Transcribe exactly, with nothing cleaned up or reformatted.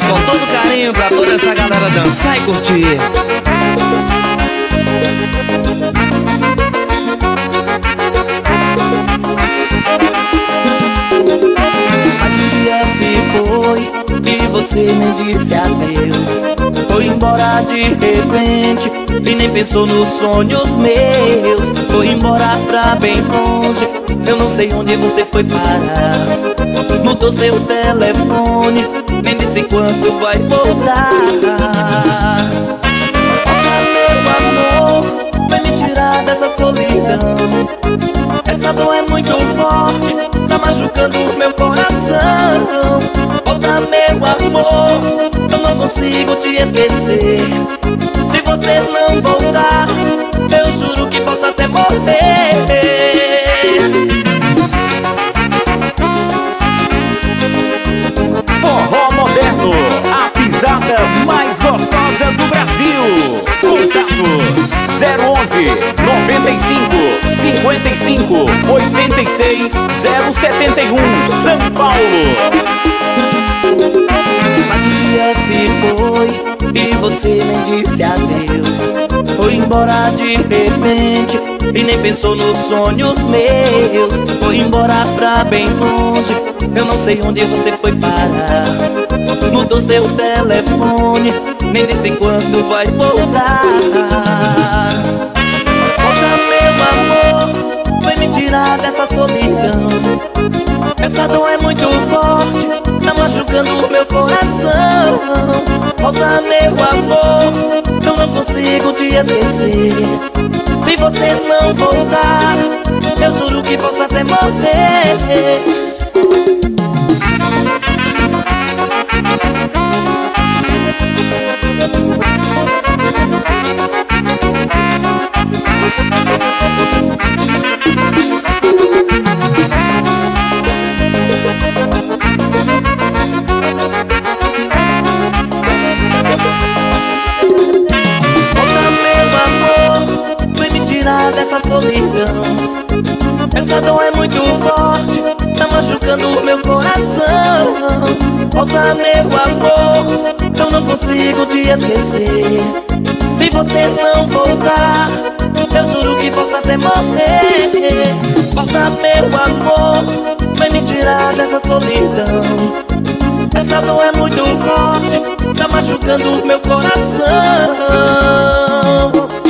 com todo carinho pra toda essa galera dançar e curtir. Mas um dia se foi e você nem disse adeus. Foi embora de repente e nem pensou nos sonhos meus. Foi embora pra bem longe, eu não sei onde você foi parar. Mudou seu telefone, nem disse quando vai voltar. Volta, meu amor, vem me tirar dessa solidão. Essa dor é muito forte, tá machucando meu coração. Volta, meu amor, eu não consigo te esquecer. Se você não voltar, eu juro que posso até morrer. Forró moderno, a pisada mais gostosa do Brasil. Contatos zero onze, noventa e cinco, cinquenta e cinco, oitenta e seis, zero setenta e um, São Paulo. Mas um dia se foi e você nem disse adeus. Foi embora de repente e nem pensou nos sonhos meus. Foi embora pra bem longe, eu não sei onde você foi parar. Mudou seu telefone, nem disse quando vai voltar. Volta, meu amor, vem me tirar dessa solidão. Essa dor é muito forte, tá machucando o meu coração. Volta, meu amor, eu não consigo te esquecer. Se você não voltar, eu juro que posso até morrer. Dessa solidão, essa dor é muito forte, tá machucando o meu coração. Volta, meu amor, eu não consigo te esquecer. Se você não voltar, eu juro que posso até morrer. Volta, meu amor, vem me tirar dessa solidão. Essa dor é muito forte, tá machucando o meu coração.